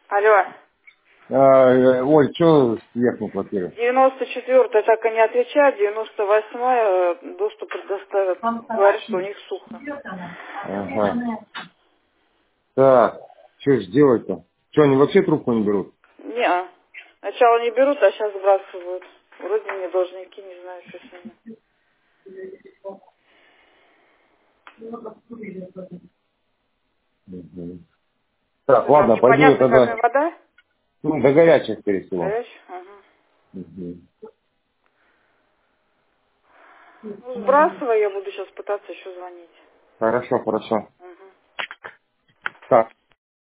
Алло. Оль, что съехал квартиру? 94-я так и не отвечает, 98-я доступ предоставят. Говорит, что у них сухо. Ага. Так, что ж делать-то? Что, они вообще трубку не берут? Не, сначала не берут, а сейчас сбрасывают. Вроде не должники, не знаю, что с ними. Угу. Так, Там ладно, пойду я непонятно, какая тогда. вода. Ну, до горячей, скорее всего. Горячая? Ага. Угу. Ну, сбрасывай, я буду сейчас пытаться еще звонить. Хорошо, хорошо. Угу. Так.